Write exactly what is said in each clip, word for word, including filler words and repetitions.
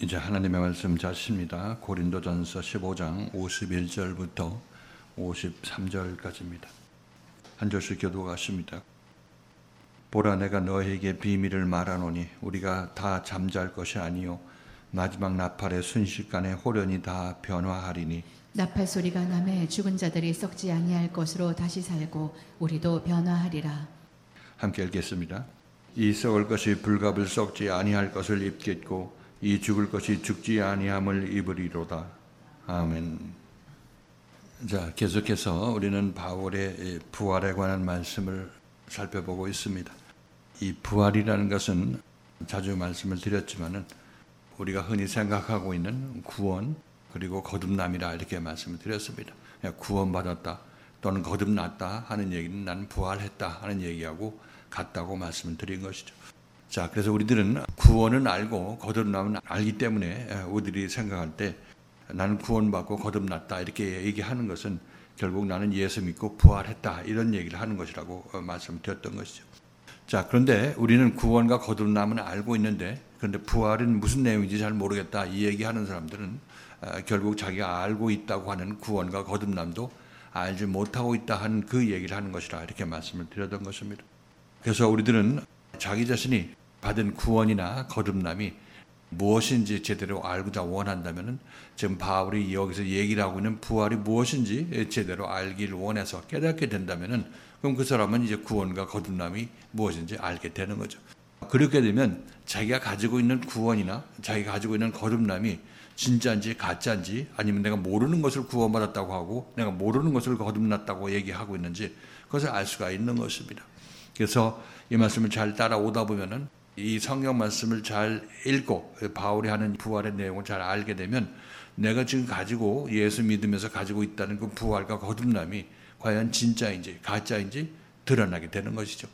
이제 하나님의 말씀 자십니다. 고린도전서 십오 장 오십일 절부터 오십삼 절까지입니다. 한 절씩 교독하십니다. 보라, 내가 너에게 비밀을 말하노니 우리가 다 잠잘 것이 아니요 마지막 나팔의 순식간에 호련히 다 변화하리니. 나팔 소리가 나매 죽은 자들이 썩지 아니할 것으로 다시 살고 우리도 변화하리라. 함께 읽겠습니다. 이 썩을 것이 불갑을 썩지 아니할 것을 입겠고 이 죽을 것이 죽지 아니함을 입으리로다. 아멘. 자, 계속해서 우리는 바울의 부활에 관한 말씀을 살펴보고 있습니다. 이 부활이라는 것은 자주 말씀을 드렸지만은 우리가 흔히 생각하고 있는 구원 그리고 거듭남이라 이렇게 말씀을 드렸습니다. 구원받았다 또는 거듭났다 하는 얘기는 나는 부활했다 하는 얘기하고 같다고 말씀을 드린 것이죠. 자, 그래서 우리들은 구원은 알고 거듭남은 알기 때문에 우리들이 생각할 때 나는 구원받고 거듭났다 이렇게 얘기하는 것은 결국 나는 예수 믿고 부활했다 이런 얘기를 하는 것이라고 말씀드렸던 것이죠. 자, 그런데 우리는 구원과 거듭남은 알고 있는데 그런데 부활은 무슨 내용인지 잘 모르겠다 이 얘기하는 사람들은 결국 자기가 알고 있다고 하는 구원과 거듭남도 알지 못하고 있다 하는 그 얘기를 하는 것이라 이렇게 말씀을 드렸던 것입니다. 그래서 우리들은 자기 자신이 받은 구원이나 거듭남이 무엇인지 제대로 알고자 원한다면 지금 바울이 여기서 얘기를 하고 있는 부활이 무엇인지 제대로 알기를 원해서 깨닫게 된다면 그럼 그 사람은 이제 구원과 거듭남이 무엇인지 알게 되는 거죠. 그렇게 되면 자기가 가지고 있는 구원이나 자기가 가지고 있는 거듭남이 진짜인지 가짜인지 아니면 내가 모르는 것을 구원받았다고 하고 내가 모르는 것을 거듭났다고 얘기하고 있는지 그것을 알 수가 있는 것입니다. 그래서 이 말씀을 잘 따라오다 보면은 이 성경 말씀을 잘 읽고 바울이 하는 부활의 내용을 잘 알게 되면 내가 지금 가지고 예수 믿으면서 가지고 있다는 그 부활과 거듭남이 과연 진짜인지 가짜인지 드러나게 되는 것이죠.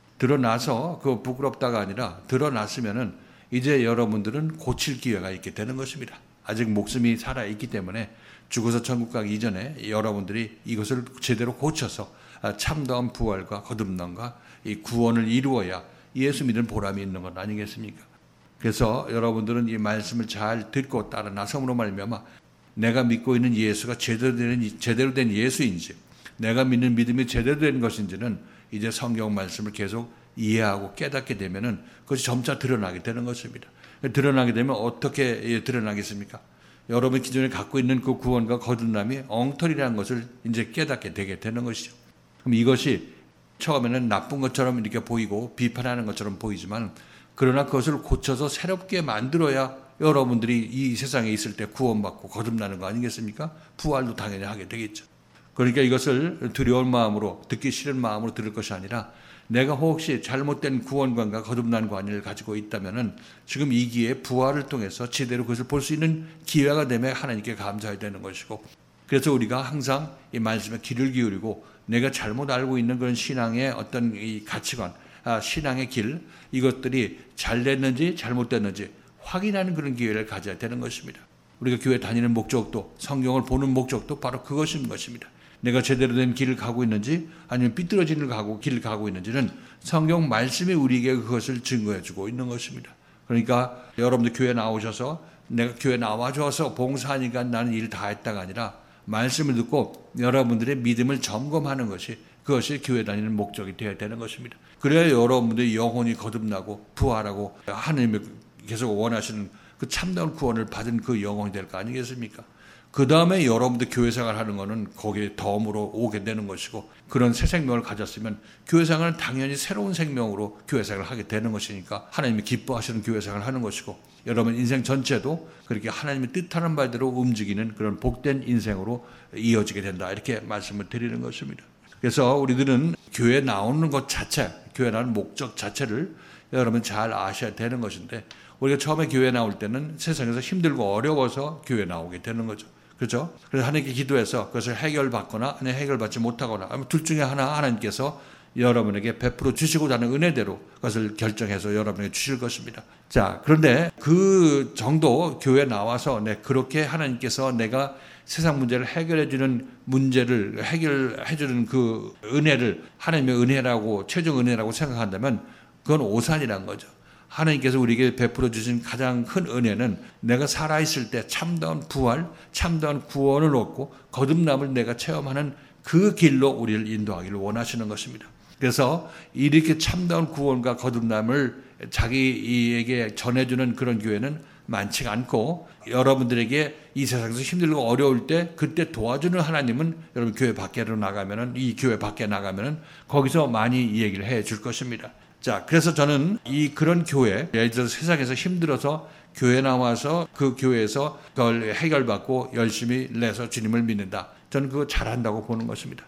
드러나서 그 부끄럽다가 아니라 드러났으면은 이제 여러분들은 고칠 기회가 있게 되는 것입니다. 아직 목숨이 살아있기 때문에 죽어서 천국 가기 이전에 여러분들이 이것을 제대로 고쳐서 참다운 부활과 거듭남과 이 구원을 이루어야 예수 믿는 보람이 있는 것 아니겠습니까? 그래서 여러분들은 이 말씀을 잘 듣고 따라 나섬으로 말미암아 내가 믿고 있는 예수가 제대로 된, 제대로 된 예수인지 내가 믿는 믿음이 제대로 된 것인지는 이제 성경 말씀을 계속 이해하고 깨닫게 되면은 그것이 점차 드러나게 되는 것입니다. 드러나게 되면 어떻게 드러나겠습니까? 여러분 기존에 갖고 있는 그 구원과 거듭남이 엉터리라는 것을 이제 깨닫게 되게 되는 것이죠. 그럼 이것이 처음에는 나쁜 것처럼 이렇게 보이고 비판하는 것처럼 보이지만 그러나 그것을 고쳐서 새롭게 만들어야 여러분들이 이 세상에 있을 때 구원받고 거듭나는 거 아니겠습니까? 부활도 당연히 하게 되겠죠. 그러니까 이것을 두려운 마음으로 듣기 싫은 마음으로 들을 것이 아니라 내가 혹시 잘못된 구원관과 거듭난 관계를 가지고 있다면은 지금 이 기회에 부활을 통해서 제대로 그것을 볼 수 있는 기회가 되면 하나님께 감사해야 되는 것이고 그래서 우리가 항상 이 말씀에 귀를 기울이고 내가 잘못 알고 있는 그런 신앙의 어떤 이 가치관, 아, 신앙의 길 이것들이 잘 됐는지 잘못됐는지 확인하는 그런 기회를 가져야 되는 것입니다. 우리가 교회 다니는 목적도 성경을 보는 목적도 바로 그것인 것입니다. 내가 제대로 된 길을 가고 있는지 아니면 삐뚤어진 가고 길을 가고 있는지는 성경 말씀이 우리에게 그것을 증거해 주고 있는 것입니다. 그러니까 여러분들 교회 나오셔서 내가 교회 나와줘서 봉사하니까 나는 일 다 했다가 아니라 말씀을 듣고 여러분들의 믿음을 점검하는 것이 그것이 교회 다니는 목적이 되어야 되는 것입니다. 그래야 여러분들의 영혼이 거듭나고 부활하고 하나님이 계속 원하시는 그 참다운 구원을 받은 그 영혼이 될 거 아니겠습니까? 그 다음에 여러분들 교회 생활하는 것은 거기에 덤으로 오게 되는 것이고 그런 새 생명을 가졌으면 교회 생활은 당연히 새로운 생명으로 교회 생활을 하게 되는 것이니까 하나님이 기뻐하시는 교회 생활을 하는 것이고 여러분 인생 전체도 그렇게 하나님이 뜻하는 바대로 움직이는 그런 복된 인생으로 이어지게 된다 이렇게 말씀을 드리는 것입니다. 그래서 우리들은 교회 나오는 것 자체, 교회 나오는 목적 자체를 여러분 잘 아셔야 되는 것인데 우리가 처음에 교회 나올 때는 세상에서 힘들고 어려워서 교회 나오게 되는 거죠. 그렇죠? 그래서 하나님께 기도해서 그것을 해결받거나 아니 해결받지 못하거나 둘 중에 하나 하나님께서 여러분에게 베풀어 주시고자 하는 은혜대로 그것을 결정해서 여러분에게 주실 것입니다. 자, 그런데 그 정도 교회 나와서 네, 그렇게 하나님께서 내가 세상 문제를 해결해 주는 문제를 해결해 주는 그 은혜를 하나님의 은혜라고 최종 은혜라고 생각한다면 그건 오산이란 거죠. 하나님께서 우리에게 베풀어 주신 가장 큰 은혜는 내가 살아있을 때 참다운 부활, 참다운 구원을 얻고 거듭남을 내가 체험하는 그 길로 우리를 인도하기를 원하시는 것입니다. 그래서 이렇게 참다운 구원과 거듭남을 자기에게 전해주는 그런 교회는 많지가 않고, 여러분들에게 이 세상에서 힘들고 어려울 때 그때 도와주는 하나님은 여러분 교회 밖으로 나가면은, 이 교회 밖에 나가면은 거기서 많이 이 얘기를 해 줄 것입니다. 자, 그래서 저는 이 그런 교회, 예를 들어서 세상에서 힘들어서 교회 나와서 그 교회에서 그걸 해결받고 열심히 내서 주님을 믿는다, 저는 그거 잘한다고 보는 것입니다.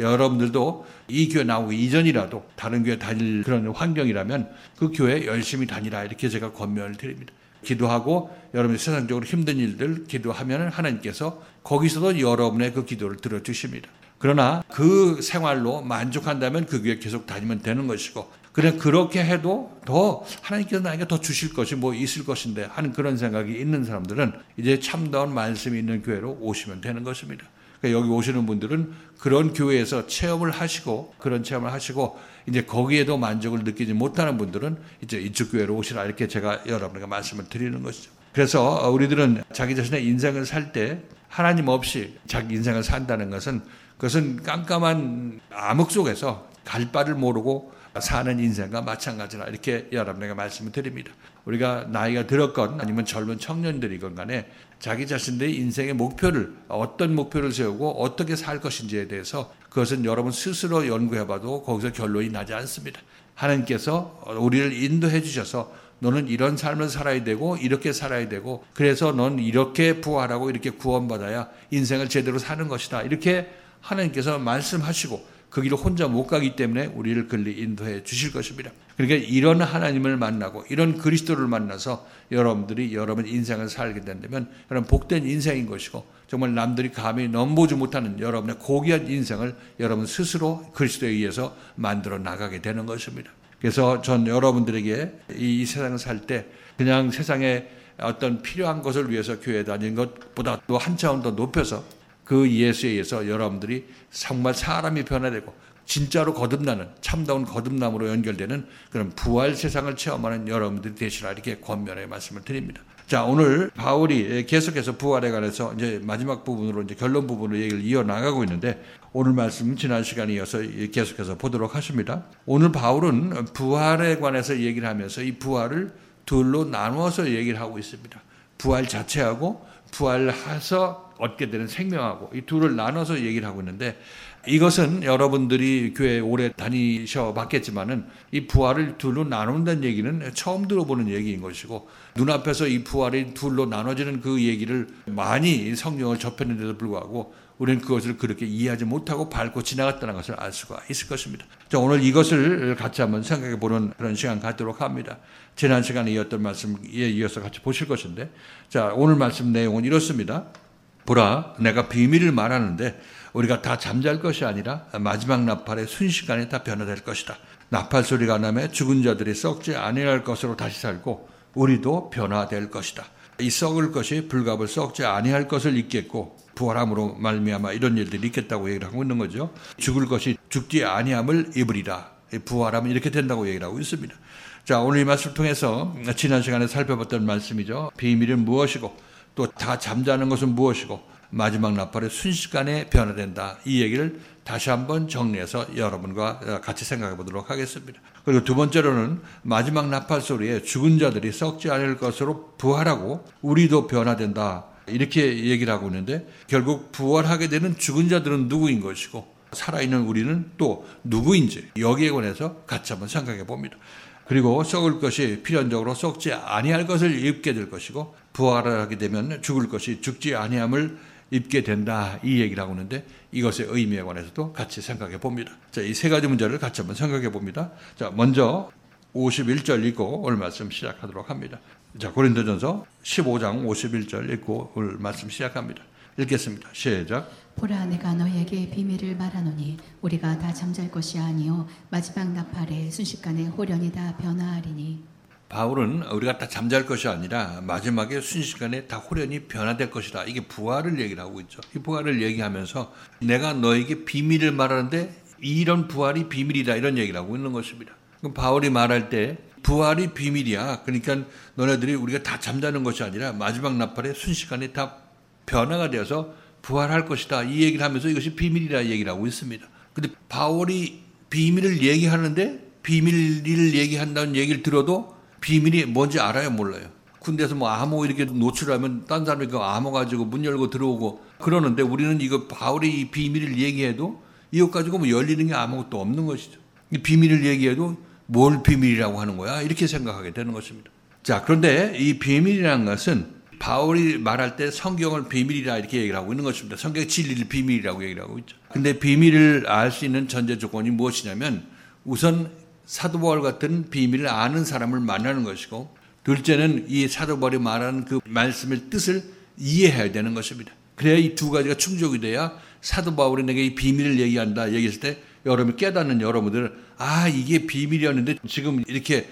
여러분들도 이 교회 나오기 이전이라도 다른 교회 다닐 그런 환경이라면 그 교회 열심히 다니라, 이렇게 제가 권면을 드립니다. 기도하고 여러분이 세상적으로 힘든 일들 기도하면 하나님께서 거기서도 여러분의 그 기도를 들어주십니다. 그러나 그 생활로 만족한다면 그 교회 계속 다니면 되는 것이고, 그래 그렇게 해도 더 하나님께서 나에게 더 주실 것이 뭐 있을 것인데 하는 그런 생각이 있는 사람들은 이제 참다운 말씀이 있는 교회로 오시면 되는 것입니다. 그러니까 여기 오시는 분들은 그런 교회에서 체험을 하시고, 그런 체험을 하시고 이제 거기에도 만족을 느끼지 못하는 분들은 이제 이쪽 교회로 오시라, 이렇게 제가 여러분에게 말씀을 드리는 것이죠. 그래서 우리들은 자기 자신의 인생을 살 때 하나님 없이 자기 인생을 산다는 것은, 그것은 깜깜한 암흑 속에서 갈 바를 모르고 사는 인생과 마찬가지라, 이렇게 여러분에게 말씀을 드립니다. 우리가 나이가 들었건 아니면 젊은 청년들이건 간에 자기 자신들의 인생의 목표를, 어떤 목표를 세우고 어떻게 살 것인지에 대해서 그것은 여러분 스스로 연구해봐도 거기서 결론이 나지 않습니다. 하나님께서 우리를 인도해 주셔서 너는 이런 삶을 살아야 되고 이렇게 살아야 되고, 그래서 넌 이렇게 부활하고 이렇게 구원받아야 인생을 제대로 사는 것이다, 이렇게 하나님께서 말씀하시고 그 길을 혼자 못 가기 때문에 우리를 글리 인도해 주실 것입니다. 그러니까 이런 하나님을 만나고 이런 그리스도를 만나서 여러분들이 여러분 인생을 살게 된다면 여러분 복된 인생인 것이고, 정말 남들이 감히 넘보지 못하는 여러분의 고귀한 인생을 여러분 스스로 그리스도에 의해서 만들어 나가게 되는 것입니다. 그래서 전 여러분들에게 이 세상을 살 때 그냥 세상에 어떤 필요한 것을 위해서 교회 다니는 것보다 또 한 차원 더 높여서 그 예수에 의해서 여러분들이 정말 사람이 변화되고 진짜로 거듭나는, 참다운 거듭남으로 연결되는 그런 부활 세상을 체험하는 여러분들이 되시라, 이렇게 권면의 말씀을 드립니다. 자, 오늘 바울이 계속해서 부활에 관해서 이제 마지막 부분으로 이제 결론 부분으로 얘기를 이어나가고 있는데, 오늘 말씀 지난 시간에 이어서 계속해서 보도록 하십니다. 오늘 바울은 부활에 관해서 얘기를 하면서 이 부활을 둘로 나누어서 얘기를 하고 있습니다. 부활 자체하고 부활해서 얻게 되는 생명하고, 이 둘을 나눠서 얘기를 하고 있는데, 이것은 여러분들이 교회 오래 다니셔 봤겠지만은 이 부활을 둘로 나눈다는 얘기는 처음 들어보는 얘기인 것이고, 눈앞에서 이 부활이 둘로 나눠지는 그 얘기를 많이 성경을 접했는데도 불구하고 우리는 그것을 그렇게 이해하지 못하고 밟고 지나갔다는 것을 알 수가 있을 것입니다. 자, 오늘 이것을 같이 한번 생각해 보는 그런 시간 갖도록 합니다. 지난 시간에 이었던 말씀에 이어서 같이 보실 것인데, 자, 오늘 말씀 내용은 이렇습니다. 보라, 내가 비밀을 말하는데 우리가 다 잠잘 것이 아니라 마지막 나팔의 순식간에 다 변화될 것이다. 나팔 소리가 나며 죽은 자들이 썩지 아니할 것으로 다시 살고 우리도 변화될 것이다. 이 썩을 것이 불갑을 썩지 아니할 것을 잊겠고 부활함으로 말미암아 이런 일들이 있겠다고 얘기를 하고 있는 거죠. 죽을 것이 죽지 아니함을 입으리라. 부활하면 이렇게 된다고 얘기를 하고 있습니다. 자, 오늘 이 말씀을 통해서 지난 시간에 살펴봤던 말씀이죠. 비밀은 무엇이고 또 다 잠자는 것은 무엇이고 마지막 나팔의 순식간에 변화된다, 이 얘기를 다시 한번 정리해서 여러분과 같이 생각해 보도록 하겠습니다. 그리고 두 번째로는 마지막 나팔 소리에 죽은 자들이 썩지 않을 것으로 부활하고 우리도 변화된다, 이렇게 얘기를 하고 있는데, 결국 부활하게 되는 죽은 자들은 누구인 것이고 살아있는 우리는 또 누구인지 여기에 관해서 같이 한번 생각해 봅니다. 그리고 썩을 것이 필연적으로 썩지 아니할 것을 입게 될 것이고 부활을 하게 되면 죽을 것이 죽지 아니함을 입게 된다, 이 얘기를 하고 있는데 이것의 의미에 관해서도 같이 생각해 봅니다. 자, 이 세 가지 문제를 같이 한번 생각해 봅니다. 자, 먼저 오십일 절 읽고 오늘 말씀 시작하도록 합니다. 자, 고린도전서 십오 장 오십일 절 읽고 오늘 말씀 시작합니다. 읽겠습니다. 시작. 보라, 내가 너희에게 비밀을 말하노니 우리가 다 잠잘 것이 아니요 마지막 나팔에 순식간에 홀연히 다 변화하리니. 바울은 우리가 다 잠잘 것이 아니라 마지막에 순식간에 다 홀연히 변화될 것이다, 이게 부활을 얘기를 하고 있죠. 이 부활을 얘기하면서 내가 너에게 비밀을 말하는데 이런 부활이 비밀이다, 이런 얘기를 하고 있는 것입니다. 그럼 바울이 말할 때 부활이 비밀이야. 그러니까 너네들이 우리가 다 잠자는 것이 아니라 마지막 나팔에 순식간에 다 변화가 되어서 부활할 것이다. 이 얘기를 하면서 이것이 비밀이라 얘기를 하고 있습니다. 근데 바울이 비밀을 얘기하는데 비밀을 얘기한다는 얘기를 들어도 비밀이 뭔지 알아요, 몰라요? 군대에서 뭐 암호 이렇게 노출하면 딴 사람이 그 암호 가지고 문 열고 들어오고 그러는데 우리는 이거 바울이 이 비밀을 얘기해도 이것 가지고 뭐 열리는 게 아무것도 없는 것이죠. 이 비밀을 얘기해도 뭘 비밀이라고 하는 거야? 이렇게 생각하게 되는 것입니다. 자, 그런데 이 비밀이라는 것은 바울이 말할 때 성경을 비밀이라 이렇게 얘기를 하고 있는 것입니다. 성경의 진리를 비밀이라고 얘기를 하고 있죠. 근데 비밀을 알 수 있는 전제 조건이 무엇이냐면 우선 사도 바울 같은 비밀을 아는 사람을 만나는 것이고 둘째는 이 사도 바울이 말하는 그 말씀의 뜻을 이해해야 되는 것입니다. 그래야 이 두 가지가 충족이 돼야 사도 바울이 내게 이 비밀을 얘기한다 얘기했을 때 여러분이 깨닫는 여러분들은 아 이게 비밀이었는데 지금 이렇게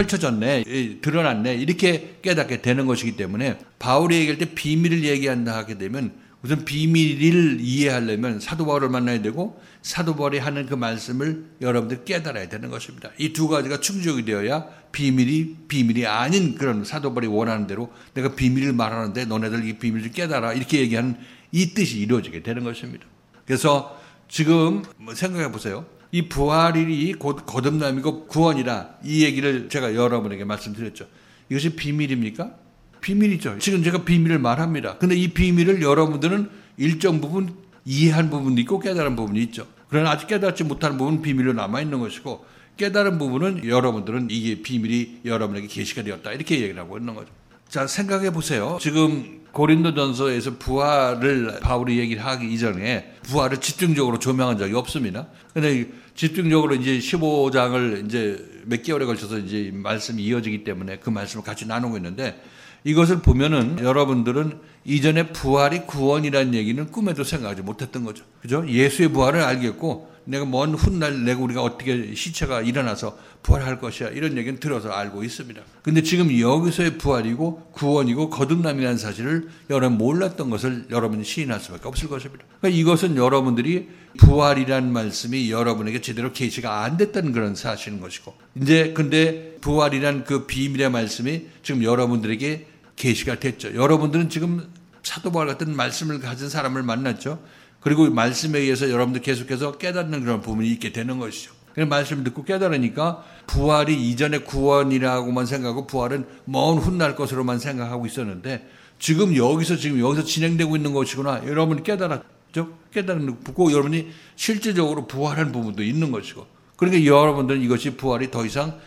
펼쳐졌네, 드러났네 이렇게 깨닫게 되는 것이기 때문에 바울이 얘기할 때 비밀을 얘기한다 하게 되면 우선 비밀을 이해하려면 사도 바울을 만나야 되고 사도 바울이 하는 그 말씀을 여러분들 깨달아야 되는 것입니다. 이 두 가지가 충족이 되어야 비밀이 비밀이 아닌 그런 사도 바울이 원하는 대로 내가 비밀을 말하는데 너네들 이 비밀을 깨달아 이렇게 얘기하는 이 뜻이 이루어지게 되는 것입니다. 그래서 지금 생각해 보세요. 이 부활이 곧 거듭남이고 구원이라 이 얘기를 제가 여러분에게 말씀드렸죠. 이것이 비밀입니까? 비밀이죠. 지금 제가 비밀을 말합니다. 근데 이 비밀을 여러분들은 일정 부분 이해한 부분도 있고 깨달은 부분이 있죠. 그러나 아직 깨닫지 못하는 부분은 비밀로 남아있는 것이고 깨달은 부분은 여러분들은 이게 비밀이 여러분에게 계시가 되었다. 이렇게 얘기를 하고 있는 거죠. 자, 생각해 보세요. 지금 고린도전서에서 부활을 바울이 얘기를 하기 이전에 부활을 집중적으로 조명한 적이 없습니다. 근데 집중적으로 이제 십오 장을 이제 몇 개월에 걸쳐서 이제 말씀이 이어지기 때문에 그 말씀을 같이 나누고 있는데 이것을 보면은 여러분들은 이전에 부활이 구원이라는 얘기는 꿈에도 생각하지 못했던 거죠. 그죠? 예수의 부활을 알겠고 내가 먼 훗날 내가 우리가 어떻게 시체가 일어나서 부활할 것이야 이런 얘기는 들어서 알고 있습니다. 근데 지금 여기서의 부활이고 구원이고 거듭남이라는 사실을 여러분 몰랐던 것을 여러분이 시인할 수밖에 없을 것입니다. 그러니까 이것은 여러분들이 부활이라는 말씀이 여러분에게 제대로 계시가 안 됐다는 그런 사실인 것이고 이제 근데 부활이란 그 비밀의 말씀이 지금 여러분들에게 계시가 됐죠. 여러분들은 지금 사도 바울 같은 말씀을 가진 사람을 만났죠. 그리고 말씀에 의해서 여러분들 계속해서 깨닫는 그런 부분이 있게 되는 것이죠. 그래서 말씀을 듣고 깨달으니까 부활이 이전의 구원이라고만 생각하고 부활은 먼 훗날 것으로만 생각하고 있었는데 지금 여기서 지금 여기서 진행되고 있는 것이구나. 여러분이 깨달았죠? 깨달은 고 여러분이 실제적으로 부활한 부분도 있는 것이고 그러니까 여러분들은 이것이 부활이 더 이상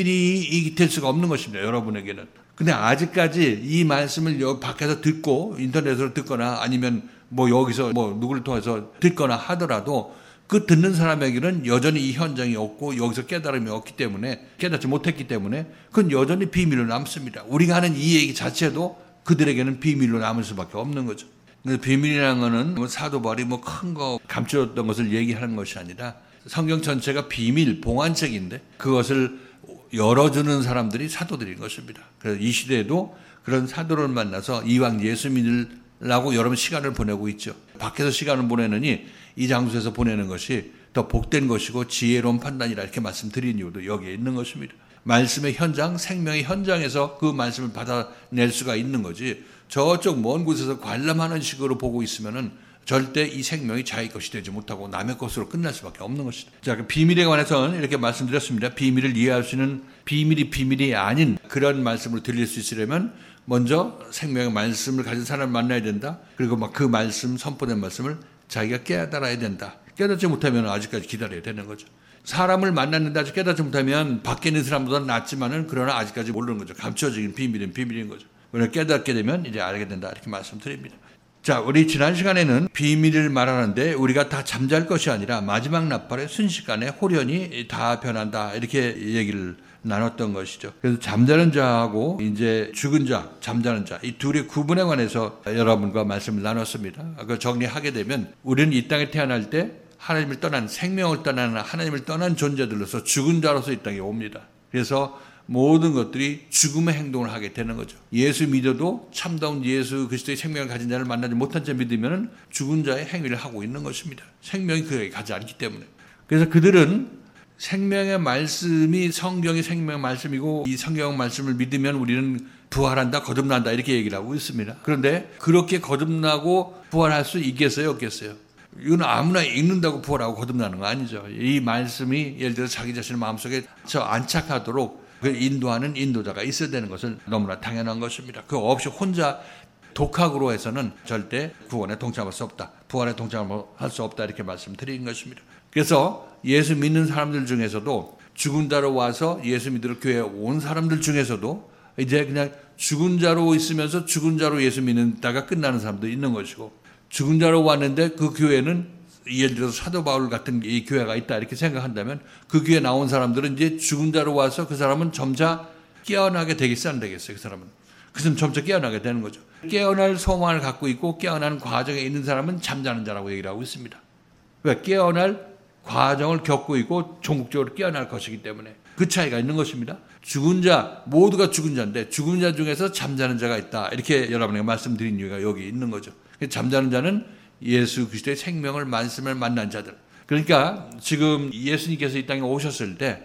비밀이 될 수가 없는 것입니다. 여러분에게는. 근데 아직까지 이 말씀을 여기 밖에서 듣고 인터넷으로 듣거나 아니면 뭐 여기서 뭐 누구를 통해서 듣거나 하더라도 그 듣는 사람에게는 여전히 이 현장이 없고 여기서 깨달음이 없기 때문에 깨닫지 못했기 때문에 그건 여전히 비밀로 남습니다. 우리가 하는 이 얘기 자체도 그들에게는 비밀로 남을 수밖에 없는 거죠. 비밀이라는 거는 뭐 사도 바울이 뭐 큰 거 감추었던 것을 얘기하는 것이 아니라 성경 전체가 비밀, 봉안책인데 그것을 열어주는 사람들이 사도들인 것입니다. 그래서 이 시대에도 그런 사도를 만나서 이왕 예수 믿으려고 여러분 시간을 보내고 있죠. 밖에서 시간을 보내느니 이 장소에서 보내는 것이 더 복된 것이고 지혜로운 판단이라 이렇게 말씀드린 이유도 여기에 있는 것입니다. 말씀의 현장, 생명의 현장에서 그 말씀을 받아낼 수가 있는 거지 저쪽 먼 곳에서 관람하는 식으로 보고 있으면은 절대 이 생명이 자기 것이 되지 못하고 남의 것으로 끝날 수밖에 없는 것이다. 자, 그 비밀에 관해서는 이렇게 말씀드렸습니다. 비밀을 이해할 수 있는 비밀이 비밀이 아닌 그런 말씀을 들릴 수 있으려면 먼저 생명의 말씀을 가진 사람을 만나야 된다. 그리고 막 그 말씀, 선포된 말씀을 자기가 깨달아야 된다. 깨닫지 못하면 아직까지 기다려야 되는 거죠. 사람을 만났는데 아직 깨닫지 못하면 밖에 있는 사람보다 낫지만은 그러나 아직까지 모르는 거죠. 감춰진 비밀은 비밀인 거죠. 그러나 깨닫게 되면 이제 알게 된다. 이렇게 말씀드립니다. 자, 우리 지난 시간에는 비밀을 말하는데 우리가 다 잠잘 것이 아니라 마지막 나팔에 순식간에 홀연히 다 변한다. 이렇게 얘기를 나눴던 것이죠. 그래서 잠자는 자하고 이제 죽은 자, 잠자는 자, 이 둘의 구분에 관해서 여러분과 말씀을 나눴습니다. 그걸 정리하게 되면 우리는 이 땅에 태어날 때 하나님을 떠난 생명을 떠나는 하나님을 떠난 존재들로서 죽은 자로서 이 땅에 옵니다. 그래서 모든 것들이 죽음의 행동을 하게 되는 거죠. 예수 믿어도 참다운 예수 그리스도의 생명을 가진 자를 만나지 못한 자 믿으면 죽은 자의 행위를 하고 있는 것입니다. 생명이 그에게 가지 않기 때문에. 그래서 그들은 생명의 말씀이 성경이 생명의 말씀이고 이 성경 말씀을 믿으면 우리는 부활한다, 거듭난다 이렇게 얘기를 하고 있습니다. 그런데 그렇게 거듭나고 부활할 수 있겠어요, 없겠어요? 이건 아무나 읽는다고 부활하고 거듭나는 거 아니죠. 이 말씀이 예를 들어 자기 자신의 마음속에 저 안착하도록 그 인도하는 인도자가 있어야 되는 것은 너무나 당연한 것입니다. 그 없이 혼자 독학으로 해서는 절대 구원에 동참할 수 없다. 부활에 동참할 수 없다. 이렇게 말씀드린 것입니다. 그래서 예수 믿는 사람들 중에서도 죽은 자로 와서 예수 믿으러 교회에 온 사람들 중에서도 이제 그냥 죽은 자로 있으면서 죽은 자로 예수 믿는다가 끝나는 사람도 있는 것이고, 죽은 자로 왔는데 그 교회는 예를 들어서 사도 바울 같은 이 교회가 있다 이렇게 생각한다면 그 교회에 나온 사람들은 이제 죽은 자로 와서 그 사람은 점차 깨어나게 되겠어 안 되겠어요? 그 사람은 그럼 점차 깨어나게 되는 거죠. 깨어날 소망을 갖고 있고 깨어나는 과정에 있는 사람은 잠자는 자라고 얘기를 하고 있습니다. 왜? 깨어날 과정을 겪고 있고 종국적으로 깨어날 것이기 때문에 그 차이가 있는 것입니다. 죽은 자, 모두가 죽은 자인데 죽은 자 중에서 잠자는 자가 있다. 이렇게 여러분에게 말씀드린 이유가 여기 있는 거죠. 잠자는 자는 예수 그리스도의 생명을 말씀을 만난 자들. 그러니까 지금 예수님께서 이 땅에 오셨을 때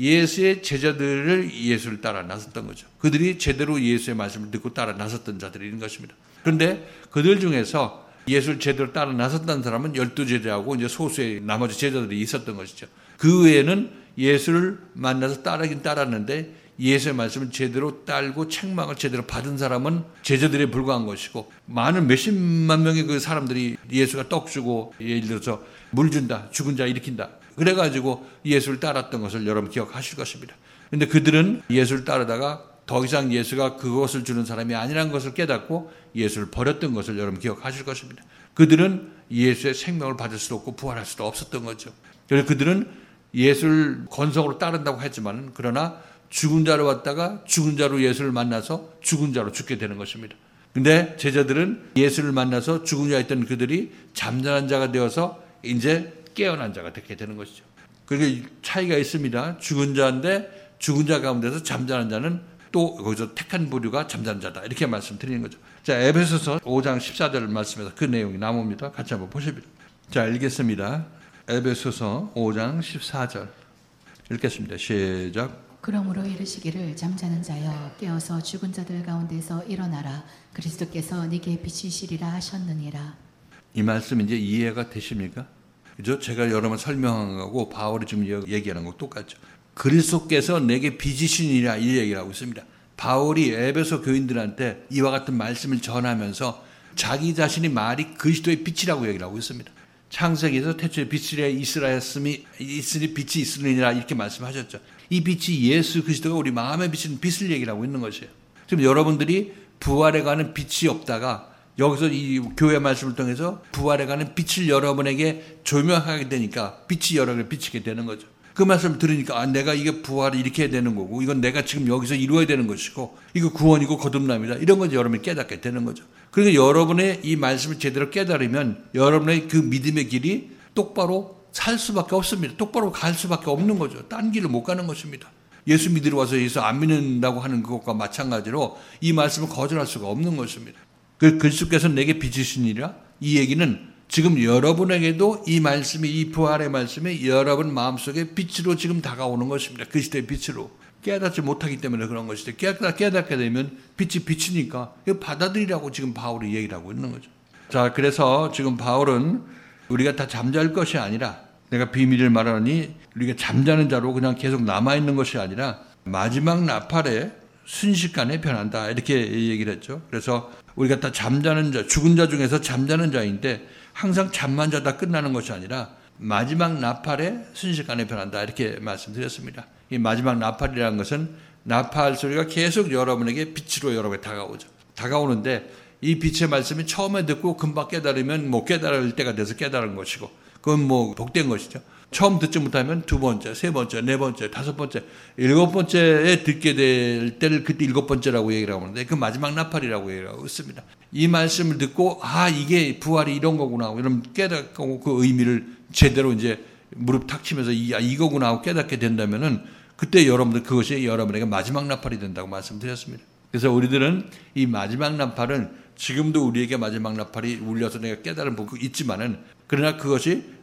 예수의 제자들을 예수를 따라 나섰던 거죠. 그들이 제대로 예수의 말씀을 듣고 따라 나섰던 자들이 있는 것입니다. 그런데 그들 중에서 예수를 제대로 따라 나섰던 사람은 열두 제자하고 이제 소수의 나머지 제자들이 있었던 것이죠. 그 외에는 예수를 만나서 따르긴 따랐는데 예수의 말씀을 제대로 따르고 책망을 제대로 받은 사람은 제자들에 불과한 것이고, 많은 몇십만 명의 그 사람들이 예수가 떡 주고 예를 들어서 물 준다, 죽은 자 일으킨다 그래가지고 예수를 따랐던 것을 여러분 기억하실 것입니다. 그런데 그들은 예수를 따르다가 더 이상 예수가 그것을 주는 사람이 아니라는 것을 깨닫고 예수를 버렸던 것을 여러분 기억하실 것입니다. 그들은 예수의 생명을 받을 수도 없고 부활할 수도 없었던 거죠. 그래서 그들은 예수를 건성으로 따른다고 했지만 그러나 죽은 자로 왔다가 죽은 자로 예수를 만나서 죽은 자로 죽게 되는 것입니다. 근데 제자들은 예수를 만나서 죽은 자였던 그들이 잠자는 자가 되어서 이제 깨어난 자가 되게 되는 것이죠. 그게 차이가 있습니다. 죽은 자인데 죽은 자 가운데서 잠자는 자는 또 거기서 택한 부류가 잠자는 자다. 이렇게 말씀드리는 거죠. 자, 에베소서 오 장 십사 절 말씀에서 그 내용이 나옵니다. 같이 한번 보십니다. 자, 읽겠습니다. 에베소서 오 장 십사 절 읽겠습니다. 시작. 그러므로 이르시기를 잠자는 자여 깨어서 죽은 자들 가운데서 일어나라. 그리스도께서 네게 비치시리라 하셨느니라. 이 말씀 이제 이해가 되십니까? 그죠? 제가 여러 번 설명한 거고 바울이 지금 얘기하는 거 똑같죠. 그리스도께서 내게 빚이시니라 이 얘기를 하고 있습니다. 바울이 에베소 교인들한테 이와 같은 말씀을 전하면서 자기 자신이 말이 그리스도의 빛이라고 얘기를 하고 있습니다. 창세기에서 태초에 빛이라 있으라였으니 있으니 빛이 있으리라 이렇게 말씀하셨죠. 이 빛이 예수 그리스도가 우리 마음에 비치는 빛을 얘기를 하고 있는 것이에요. 지금 여러분들이 부활에 가는 빛이 없다가 여기서 이 교회 말씀을 통해서 부활에 가는 빛을 여러분에게 조명하게 되니까 빛이 여러분에게 비치게 되는 거죠. 그 말씀을 들으니까 아, 내가 이게 부활을 이렇게 해야 되는 거고 이건 내가 지금 여기서 이루어야 되는 것이고 이거 구원이고 거듭남이다. 이런 걸 여러분이 깨닫게 되는 거죠. 그러니까 여러분의 이 말씀을 제대로 깨달으면 여러분의 그 믿음의 길이 똑바로 살 수밖에 없습니다. 똑바로 갈 수밖에 없는 거죠. 딴 길을 못 가는 것입니다. 예수 믿으러 와서 예수 안 믿는다고 하는 그것과 마찬가지로 이 말씀을 거절할 수가 없는 것입니다. 그 그리스도께서 내게 빚으시니라 이 얘기는 지금 여러분에게도 이 말씀이 이 부활의 말씀이 여러분 마음속에 빛으로 지금 다가오는 것입니다. 그리스도의 빛으로. 깨닫지 못하기 때문에 그런 것이죠. 깨닫, 깨닫게 되면 빛이 빛이니까 받아들이라고 지금 바울이 얘기를 하고 있는 거죠. 자, 그래서 지금 바울은 우리가 다 잠잘 것이 아니라 내가 비밀을 말하니 우리가 잠자는 자로 그냥 계속 남아있는 것이 아니라 마지막 나팔에 순식간에 변한다. 이렇게 얘기를 했죠. 그래서 우리가 다 잠자는 자, 죽은 자 중에서 잠자는 자인데 항상 잠만 자다 끝나는 것이 아니라 마지막 나팔에 순식간에 변한다. 이렇게 말씀드렸습니다. 이 마지막 나팔이라는 것은 나팔 소리가 계속 여러분에게 빛으로 여러분에게 다가오죠. 다가오는데 이 빛의 말씀이 처음에 듣고 금방 깨달으면 뭐 깨달을 때가 돼서 깨달은 것이고 그건 뭐 복된 것이죠. 처음 듣지 못하면 두 번째, 세 번째, 네 번째, 다섯 번째, 일곱 번째에 듣게 될 때를 그때 일곱 번째라고 얘기를 하는데 그 마지막 나팔이라고 얘기를 하고 있습니다. 이 말씀을 듣고 아 이게 부활이 이런 거구나 이런 깨닫고 그 의미를 제대로 이제 무릎 탁 치면서 이, 아, 이거구나 하고 깨닫게 된다면은 그때 여러분들 그것이 여러분에게 마지막 나팔이 된다고 말씀드렸습니다. 그래서 우리들은 이 마지막 나팔은 지금도 우리에게 마지막 나팔이 울려서 내가 깨달은 부분이 있지만은 그러나 그것이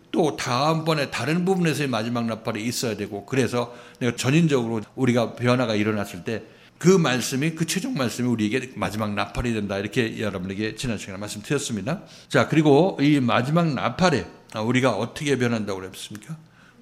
또 다음번에 다른 부분에서의 마지막 나팔이 있어야 되고, 그래서 내가 전인적으로 우리가 변화가 일어났을 때 그 말씀이, 그 최종 말씀이 우리에게 마지막 나팔이 된다. 이렇게 여러분에게 지난 시간에 말씀드렸습니다. 자, 그리고 이 마지막 나팔에 우리가 어떻게 변한다고 그랬습니까?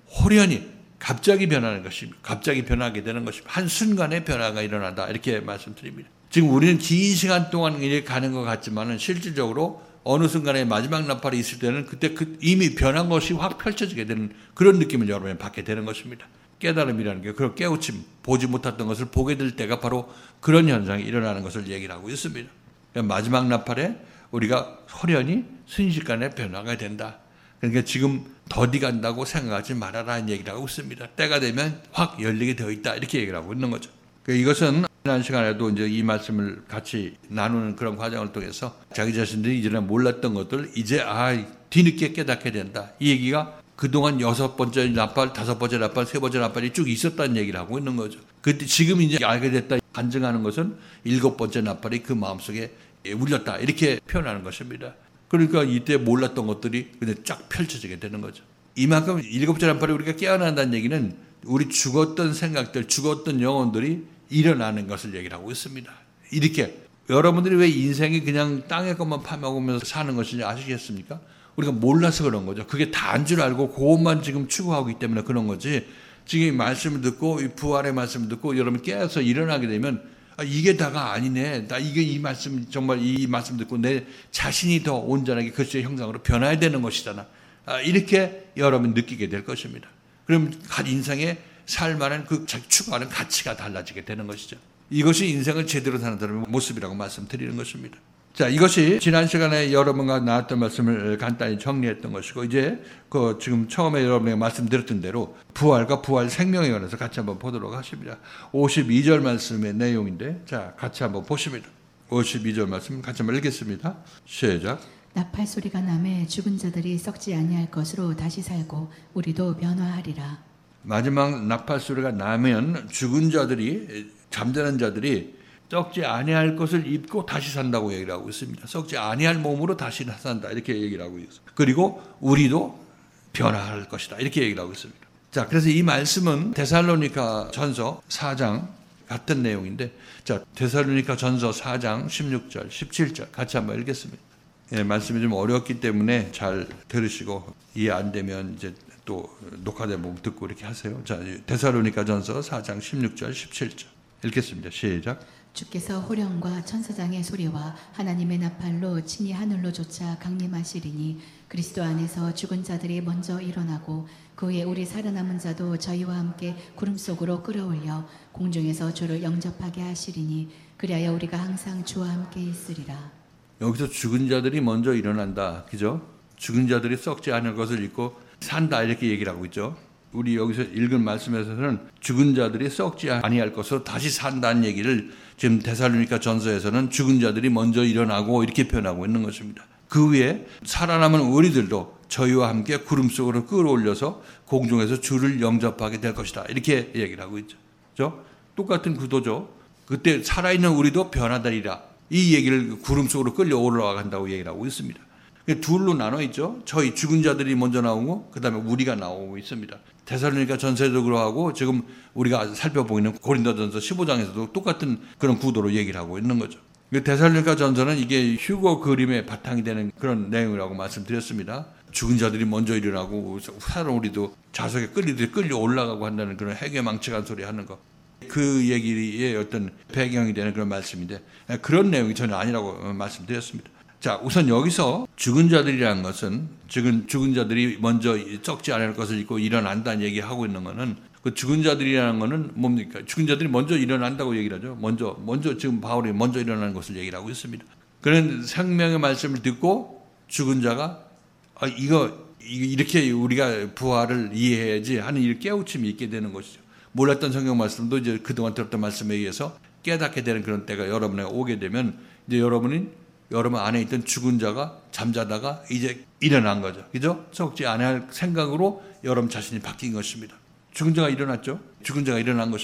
호련히 갑자기 변하는 것입니다. 갑자기 변하게 되는 것입니다. 한순간에 변화가 일어난다. 이렇게 말씀드립니다. 지금 우리는 긴 시간 동안 이렇게 가는 것 같지만은 실질적으로 어느 순간에 마지막 나팔이 있을 때는 그때 그 이미 변한 것이 확 펼쳐지게 되는 그런 느낌을 여러분이 받게 되는 것입니다. 깨달음이라는 게, 그런 깨우침, 보지 못했던 것을 보게 될 때가 바로 그런 현상이 일어나는 것을 얘기를 하고 있습니다. 마지막 나팔에 우리가 호련히 순식간에 변화가 된다. 그러니까 지금 더디 간다고 생각하지 말아라는 얘기를 하고 있습니다. 때가 되면 확 열리게 되어 있다. 이렇게 얘기를 하고 있는 거죠. 이것은 지난 시간에도 이제 이 말씀을 같이 나누는 그런 과정을 통해서 자기 자신들이 이전에 몰랐던 것들 이제 아 뒤늦게 깨닫게 된다. 이 얘기가 그동안 여섯 번째 나팔, 다섯 번째 나팔, 세 번째 나팔이 쭉 있었다는 얘기를 하고 있는 거죠. 그때 지금 이제 알게 됐다 간증하는 것은 일곱 번째 나팔이 그 마음속에 울렸다. 이렇게 표현하는 것입니다. 그러니까 이때 몰랐던 것들이 근데 쫙 펼쳐지게 되는 거죠. 이만큼 일곱 번째 나팔이 우리가 깨어난다는 얘기는 우리 죽었던 생각들, 죽었던 영혼들이 일어나는 것을 얘기를 하고 있습니다. 이렇게 여러분들이 왜 인생이 그냥 땅의 것만 파먹으면서 사는 것인지 아시겠습니까? 우리가 몰라서 그런 거죠. 그게 다인 줄 알고 그것만 지금 추구하고 있기 때문에 그런 거지. 지금 이 말씀을 듣고 이 부활의 말씀을 듣고 여러분 깨어서 일어나게 되면 아, 이게 다가 아니네. 나 이게 이 말씀 정말 이 말씀 듣고 내 자신이 더 온전하게 그리스도의 형상으로 변화해야 되는 것이잖아. 아, 이렇게 여러분 느끼게 될 것입니다. 그럼 인생에 살만한 그 추구하는 가치가 달라지게 되는 것이죠. 이것이 인생을 제대로 사는 사람의 모습이라고 말씀드리는 것입니다. 자, 이것이 지난 시간에 여러분과 나왔던 말씀을 간단히 정리했던 것이고, 이제 그 지금 처음에 여러분에게 말씀드렸던 대로 부활과 부활 생명에 관해서 같이 한번 보도록 하십니다. 오십이 절 말씀의 내용인데, 자, 같이 한번 보십니다. 오십이 절 말씀 같이 한번 읽겠습니다. 시작. 나팔 소리가 나매 죽은 자들이 썩지 아니할 것으로 다시 살고 우리도 변화하리라. 마지막 나팔 소리가 나면 죽은 자들이, 잠자는 자들이 썩지 아니할 것을 입고 다시 산다고 얘기를 하고 있습니다. 썩지 아니할 몸으로 다시 산다. 이렇게 얘기를 하고 있습니다. 그리고 우리도 변화할 것이다. 이렇게 얘기를 하고 있습니다. 자, 그래서 이 말씀은 데살로니가 전서 사 장 같은 내용인데, 자, 데살로니가 전서 사 장 십육 절, 십칠 절 같이 한번 읽겠습니다. 예, 말씀이 좀 어렵기 때문에 잘 들으시고 이해 안 되면 이제 또 녹화된 부분 듣고 이렇게 하세요. 자, 데살로니가 전서 사 장 십육 절, 십칠 절 읽겠습니다. 시작. 주께서 호령과 천사장의 소리와 하나님의 나팔로 친히 하늘로 쫓아 강림하시리니 그리스도 안에서 죽은 자들이 먼저 일어나고 그 후에 우리 살아남은 자도 저희와 함께 구름 속으로 끌어올려 공중에서 주를 영접하게 하시리니 그리하여 우리가 항상 주와 함께 있으리라. 여기서 죽은 자들이 먼저 일어난다. 그죠? 죽은 자들이 썩지 않을 것을 입고 산다. 이렇게 얘기를 하고 있죠. 우리 여기서 읽은 말씀에서는 죽은 자들이 썩지 아니할 것으로 다시 산다는 얘기를 지금 데살로니가 전서에서는 죽은 자들이 먼저 일어나고 이렇게 표현하고 있는 것입니다. 그 위에 살아남은 우리들도 저희와 함께 구름 속으로 끌어올려서 공중에서 주를 영접하게 될 것이다. 이렇게 얘기를 하고 있죠. 그렇죠? 똑같은 구도죠. 그때 살아있는 우리도 변화되리라. 이 얘기를 구름 속으로 끌려 올라간다고 얘기를 하고 있습니다. 둘로 나눠 있죠. 저희 죽은 자들이 먼저 나오고 그 다음에 우리가 나오고 있습니다. 데살로니가 전서에도 그러하고 지금 우리가 살펴보고 있는 고린도전서 십오 장에서도 똑같은 그런 구도로 얘기를 하고 있는 거죠. 데살로니가 전서는 이게 휴거 그림의 바탕이 되는 그런 내용이라고 말씀드렸습니다. 죽은 자들이 먼저 일어나고 살아 우리도 자석에 끌리듯이 끌려 올라가고 한다는 그런 해괴망측한 소리 하는 거. 그 얘기의 어떤 배경이 되는 그런 말씀인데 그런 내용이 전혀 아니라고 말씀드렸습니다. 자, 우선 여기서 죽은 자들이라는 것은 죽은, 죽은 자들이 먼저 썩지 않을 것을 입고 일어난다는 얘기하고 있는 것은 그 죽은 자들이라는 것은 뭡니까? 죽은 자들이 먼저 일어난다고 얘기를 하죠. 먼저, 먼저 지금 바울이 먼저 일어나는 것을 얘기를 하고 있습니다. 그런 생명의 말씀을 듣고 죽은 자가 아, 이거, 이렇게 우리가 부활을 이해해야지 하는 이 깨우침이 있게 되는 것이죠. 몰랐던 성경 말씀도 이제 그동안 들었던 말씀에 의해서 깨닫게 되는 그런 때가 여러분에게 오게 되면 이제 여러분이 여러분 안에 있던 죽은 자가 잠자다가 이제 일어난 거죠. 그죠? 썩지 않을 생각으로 여러분 자신이 바뀐 것입니다. 죽은 자가 일어났죠. 죽은 자가 일어난 것입니다.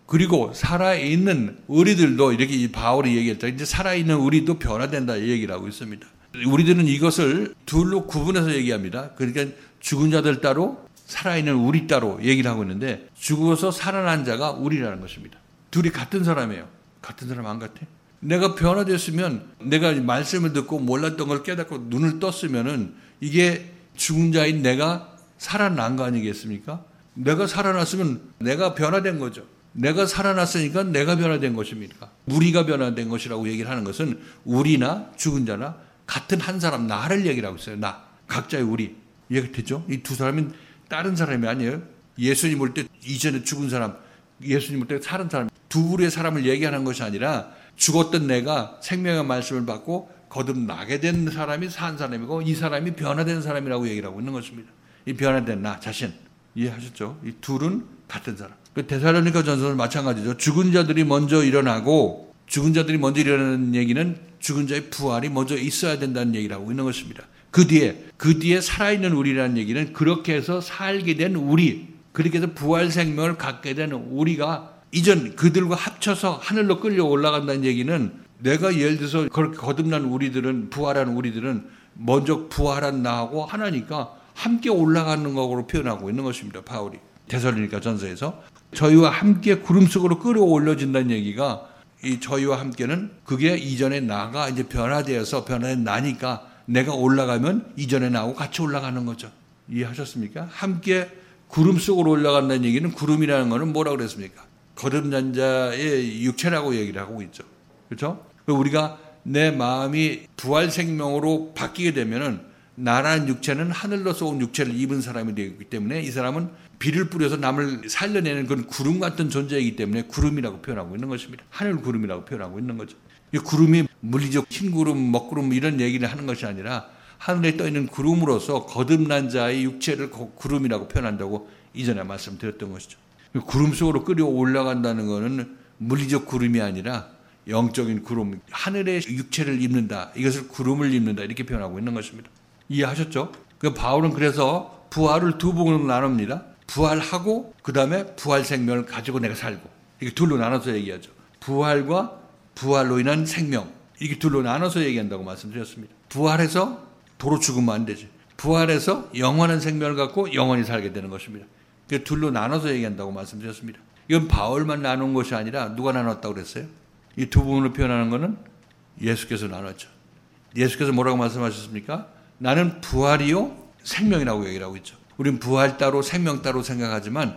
그리고 살아있는 우리들도 이렇게 이 바울이 얘기했죠. 이제 살아있는 우리도 변화된다 이 얘기를 하고 있습니다. 우리들은 이것을 둘로 구분해서 얘기합니다. 그러니까 죽은 자들 따로 살아있는 우리 따로 얘기를 하고 있는데 죽어서 살아난 자가 우리라는 것입니다. 둘이 같은 사람이에요. 같은 사람 안 같아? 내가 변화됐으면 내가 말씀을 듣고 몰랐던 걸 깨닫고 눈을 떴으면은 이게 죽은 자인 내가 살아난 거 아니겠습니까? 내가 살아났으면 내가 변화된 거죠. 내가 살아났으니까 내가 변화된 것입니까? 우리가 변화된 것이라고 얘기를 하는 것은 우리나 죽은 자나 같은 한 사람, 나를 얘기를 하고 있어요. 나. 각자의 우리. 이해가 되죠? 이 두 사람은 다른 사람이 아니에요. 예수님 올 때 이전에 죽은 사람, 예수님 올 때 살은 사람, 두 부류의 사람을 얘기하는 것이 아니라 죽었던 내가 생명의 말씀을 받고 거듭나게 된 사람이 산 사람이고 이 사람이 변화된 사람이라고 얘기를 하고 있는 것입니다. 이 변화된 나 자신. 이해하셨죠? 이 둘은 같은 사람. 그 데살로니가 전서는 마찬가지죠. 죽은 자들이 먼저 일어나고 죽은 자들이 먼저 일어나는 얘기는 죽은 자의 부활이 먼저 있어야 된다는 얘기를 하고 있는 것입니다. 그 뒤에 그 뒤에 살아있는 우리라는 얘기는 그렇게 해서 살게 된 우리, 그렇게 해서 부활 생명을 갖게 된 우리가 이전 그들과 합쳐서 하늘로 끌려 올라간다는 얘기는 내가 예를 들어서 그렇게 거듭난 우리들은 부활한 우리들은 먼저 부활한 나하고 하나니까 함께 올라가는 것으로 표현하고 있는 것입니다. 바울이 데살로니가 전서에서 저희와 함께 구름 속으로 끌어올려진다는 얘기가 이 저희와 함께는 그게 이전에 나가 이제 변화되어서 변화된 나니까 내가 올라가면 이전에 나하고 같이 올라가는 거죠. 이해하셨습니까? 함께 구름 속으로 올라간다는 얘기는 구름이라는 거는 뭐라고 그랬습니까? 거듭난 자의 육체라고 얘기를 하고 있죠. 그렇죠? 우리가 내 마음이 부활 생명으로 바뀌게 되면은 나라는 육체는 하늘로서 온 육체를 입은 사람이 되기 때문에 이 사람은 비를 뿌려서 남을 살려내는 그런 구름 같은 존재이기 때문에 구름이라고 표현하고 있는 것입니다. 하늘 구름이라고 표현하고 있는 거죠. 이 구름이 물리적 흰 구름, 먹구름 이런 얘기를 하는 것이 아니라 하늘에 떠 있는 구름으로서 거듭난 자의 육체를 구름이라고 표현한다고 이전에 말씀드렸던 것이죠. 구름 속으로 끌어 올라간다는 것은 물리적 구름이 아니라 영적인 구름, 하늘의 육체를 입는다. 이것을 구름을 입는다. 이렇게 표현하고 있는 것입니다. 이해하셨죠? 그 바울은 그래서 부활을 두 부분으로 나눕니다. 부활하고 그 다음에 부활 생명을 가지고 내가 살고 이렇게 둘로 나눠서 얘기하죠. 부활과 부활로 인한 생명 이렇게 둘로 나눠서 얘기한다고 말씀드렸습니다. 부활해서 도로 죽으면 안 되지. 부활해서 영원한 생명을 갖고 영원히 살게 되는 것입니다. 그 둘로 나눠서 얘기한다고 말씀드렸습니다. 이건 바울만 나눈 것이 아니라 누가 나눴다고 그랬어요? 이 두 부분으로 표현하는 것은 예수께서 나눴죠. 예수께서 뭐라고 말씀하셨습니까? 나는 부활이요 생명이라고 얘기를 하고 있죠. 우리는 부활 따로 생명 따로 생각하지만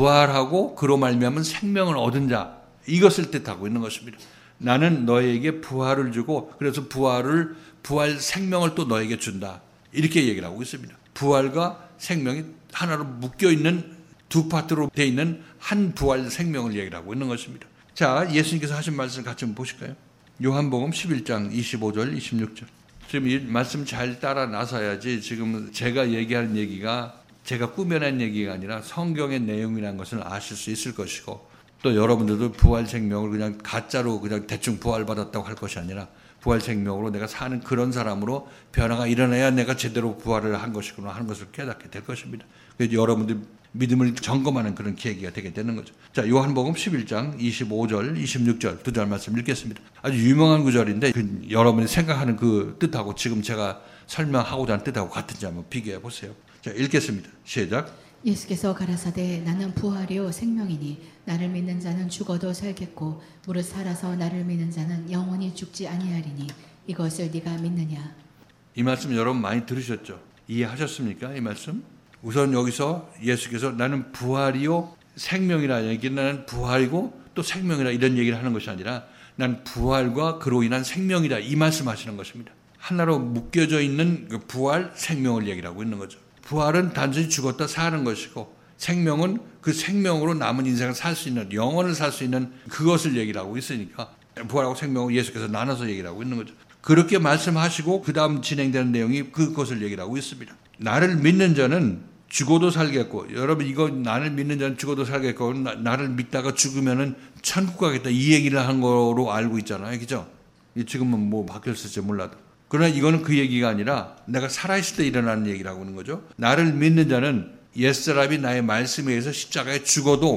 부활하고 그로 말미암은 생명을 얻은 자 이것을 뜻하고 있는 것입니다. 나는 너에게 부활을 주고 그래서 부활을 부활 생명을 또 너에게 준다. 이렇게 얘기를 하고 있습니다. 부활과 생명이 하나로 묶여 있는 두 파트로 되어 있는 한 부활 생명을 얘기를 하고 있는 것입니다. 자, 예수님께서 하신 말씀을 같이 한번 보실까요? 요한복음 십일 장 이십오 절 이십육 절. 지금 이 말씀 잘 따라 나서야지 지금 제가 얘기하는 얘기가 제가 꾸며낸 얘기가 아니라 성경의 내용이라는 것을 아실 수 있을 것이고 또 여러분들도 부활 생명을 그냥 가짜로 그냥 대충 부활받았다고 할 것이 아니라 부활 생명으로 내가 사는 그런 사람으로 변화가 일어나야 내가 제대로 부활을 한 것이구나 하는 것을 깨닫게 될 것입니다. 그래서 여러분들 믿음을 점검하는 그런 계기가 되게 되는 거죠. 자, 요한복음 십일 장 이십오 절 이십육 절 두 절 말씀 읽겠습니다. 아주 유명한 구절인데 그 여러분이 생각하는 그 뜻하고 지금 제가 설명하고자 하는 뜻하고 같은지 한번 비교해 보세요. 자, 읽겠습니다. 시작. 예수께서 가라사대 나는 부활이요 생명이니 나를 믿는 자는 죽어도 살겠고 무릇 살아서 나를 믿는 자는 영원히 죽지 아니하리니 이것을 네가 믿느냐. 이 말씀 여러분 많이 들으셨죠? 이해하셨습니까? 이 말씀? 우선 여기서 예수께서 나는 부활이요 생명이라 얘기는 나는 부활이고 또 생명이라 이런 얘기를 하는 것이 아니라 난 부활과 그로 인한 생명이다 이 말씀하시는 것입니다. 하나로 묶여져 있는 그 부활 생명을 얘기를 하고 있는 거죠. 부활은 단순히 죽었다 사는 것이고 생명은 그 생명으로 남은 인생을 살 수 있는 영혼을 살 수 있는 그것을 얘기를 하고 있으니까 부활하고 생명을 예수께서 나눠서 얘기를 하고 있는 거죠. 그렇게 말씀하시고 그 다음 진행되는 내용이 그것을 얘기를 하고 있습니다. 나를 믿는 자는 죽어도 살겠고 여러분 이거 나를 믿는 자는 죽어도 살겠고 나, 나를 믿다가 죽으면은 천국 가겠다 이 얘기를 한 거로 알고 있잖아요. 그죠? 지금은 뭐 바뀌었을지 몰라도. 그러나 이거는 그 얘기가 아니라 내가 살아있을 때 일어나는 얘기라고 하는 거죠. 나를 믿는 자는 옛사람이 나의 말씀에 의해서 십자가에 죽어도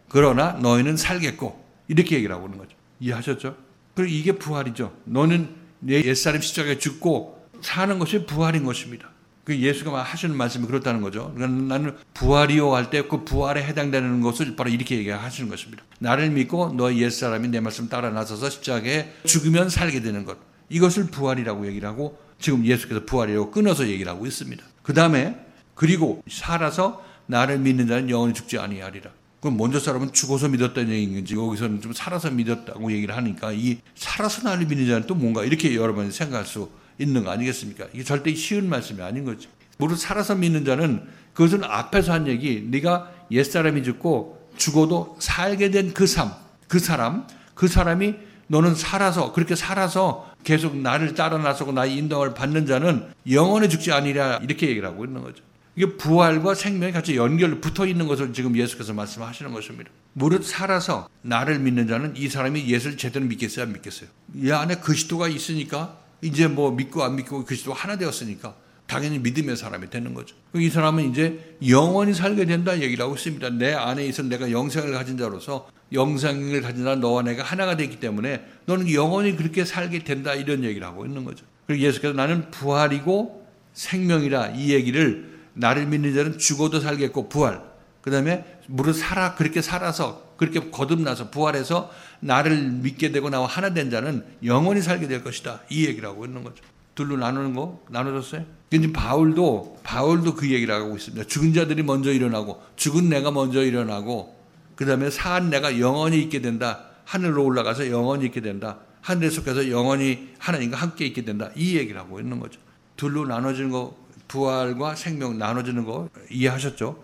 그러나 너희는 살겠고 이렇게 얘기를 하고 있는 거죠. 이해하셨죠? 그리고 이게 부활이죠. 너는 내 옛사람 십자가에 죽고 사는 것이 부활인 것입니다. 그 예수가 하시는 말씀이 그렇다는 거죠. 그러니까 나는 부활이요 할 때 그 부활에 해당되는 것을 바로 이렇게 얘기하시는 것입니다. 나를 믿고 너의 옛사람이 내 말씀 따라 나서서 십자가에 죽으면 살게 되는 것. 이것을 부활이라고 얘기를 하고 지금 예수께서 부활이라고 끊어서 얘기를 하고 있습니다. 그 다음에 그리고 살아서 나를 믿는 자는 영원히 죽지 아니하리라. 그럼 먼저 사람은 죽어서 믿었다는 얘기인지 여기서는 좀 살아서 믿었다고 얘기를 하니까 이 살아서 나를 믿는 자는 또 뭔가 이렇게 여러분이 생각할 수 있는 거 아니겠습니까? 이게 절대 쉬운 말씀이 아닌 거죠. 무릇 살아서 믿는 자는 그것은 앞에서 한 얘기, 네가 옛사람이 죽고 죽어도 살게 된 그 삶, 그 사람, 그 사람이 너는 살아서 그렇게 살아서 계속 나를 따라 나서고 나의 인도를 받는 자는 영원히 죽지 아니라 이렇게 얘기를 하고 있는 거죠. 이게 부활과 생명이 같이 연결 붙어 있는 것을 지금 예수께서 말씀하시는 것입니다. 무릇 살아서 나를 믿는 자는 이 사람이 예수를 제대로 믿겠어요, 안 믿겠어요? 이 안에 그리스도가 있으니까 이제 뭐 믿고 안 믿고 그리스도 하나 되었으니까 당연히 믿음의 사람이 되는 거죠. 이 사람은 이제 영원히 살게 된다 얘기를 하고 있습니다. 내 안에 있어 내가 영생을 가진 자로서 영생을 가진 자 너와 내가 하나가 되기 때문에 너는 영원히 그렇게 살게 된다 이런 얘기를 하고 있는 거죠. 그리고 예수께서 나는 부활이고 생명이라 이 얘기를 나를 믿는 자는 죽어도 살겠고 부활. 그 다음에 무릇 살아 그렇게 살아서 그렇게 거듭나서 부활해서 나를 믿게 되고 나와 하나 된 자는 영원히 살게 될 것이다. 이 얘기를 하고 있는 거죠. 둘로 나누는 거 나눠졌어요? 근데 바울도 바울도 그 얘기를 하고 있습니다. 죽은 자들이 먼저 일어나고 죽은 내가 먼저 일어나고 그 다음에 사한 내가 영원히 있게 된다. 하늘로 올라가서 영원히 있게 된다. 하늘에 속해서 영원히 하나님과 함께 있게 된다. 이 얘기를 하고 있는 거죠. 둘로 나눠지는 거 부활과 생명 나눠지는 거 이해하셨죠?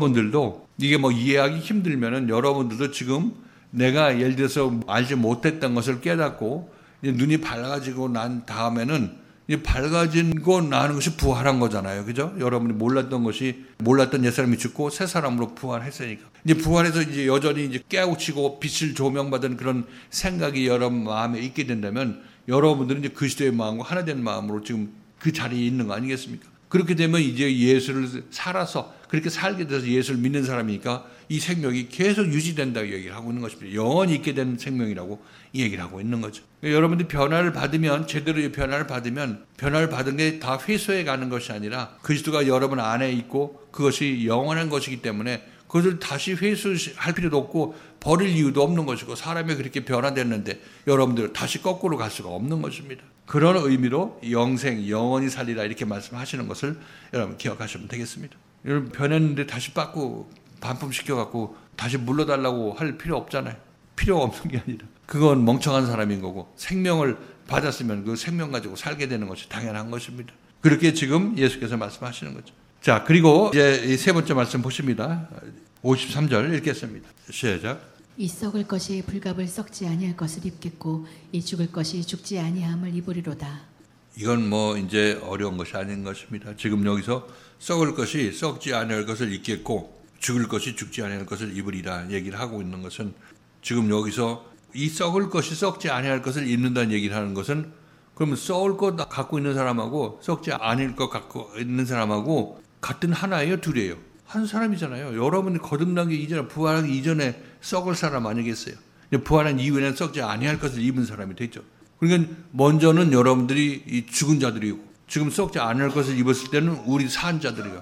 여러분들도 이게 뭐 이해하기 힘들면은 여러분들도 지금 내가 예를 들어서 알지 못했던 것을 깨닫고 이제 눈이 밝아지고 난 다음에는 이제 밝아지고 나는 것이 부활한 거잖아요. 그죠? 여러분이 몰랐던 것이, 몰랐던 옛사람이 죽고 새 사람으로 부활했으니까. 이제 부활해서 이제 여전히 이제 깨우치고 빛을 조명받은 그런 생각이 여러분 마음에 있게 된다면 여러분들은 이제 그리스도의 마음과 하나 된 마음으로 지금 그 자리에 있는 거 아니겠습니까? 그렇게 되면 이제 예수를 살아서 그렇게 살게 돼서 예수를 믿는 사람이니까 이 생명이 계속 유지된다고 얘기를 하고 있는 것입니다. 영원히 있게 되는 생명이라고 이 얘기를 하고 있는 거죠. 여러분들이 변화를 받으면 제대로 변화를 받으면 변화를 받은 게 다 회수해 가는 것이 아니라 그리스도가 여러분 안에 있고 그것이 영원한 것이기 때문에 그것을 다시 회수할 필요도 없고 버릴 이유도 없는 것이고 사람이 그렇게 변화됐는데 여러분들 다시 거꾸로 갈 수가 없는 것입니다. 그런 의미로 영생, 영원히 살리라 이렇게 말씀하시는 것을 여러분 기억하시면 되겠습니다. 여러분 변했는데 다시 빠꾸 반품시켜갖고 다시 물러달라고 할 필요 없잖아요. 필요가 없는 게 아니라 그건 멍청한 사람인 거고 생명을 받았으면 그 생명 가지고 살게 되는 것이 당연한 것입니다. 그렇게 지금 예수께서 말씀하시는 거죠. 자, 그리고 이제 세 번째 말씀 보십니다. 오십삼 절 읽겠습니다. 시작. 이 썩을 것이 불갑을 썩지 아니할 것을 입겠고 이 죽을 것이 죽지 아니함을 입으리로다. 이건 뭐 이제 어려운 것이 아닌 것입니다. 지금 여기서 썩을 것이 썩지 아니할 것을 입겠고 죽을 것이 죽지 아니할 것을 입으리라 얘기를 하고 있는 것은 지금 여기서 이 썩을 것이 썩지 아니할 것을 입는다는 얘기를 하는 것은 그러면 썩을 것 갖고 있는 사람하고 썩지 아닐 것 갖고 있는 사람하고 같은 하나예요, 둘이에요? 한 사람이잖아요. 여러분이 거듭나기 이전에 부활하기 이전에 썩을 사람 아니겠어요? 부활한 이후에는 썩지 아니할 것을 입은 사람이 되죠. 그러니까 먼저는 여러분들이 이 죽은 자들이고 지금 썩지 않을 것을 입었을 때는 우리 산 자들이요.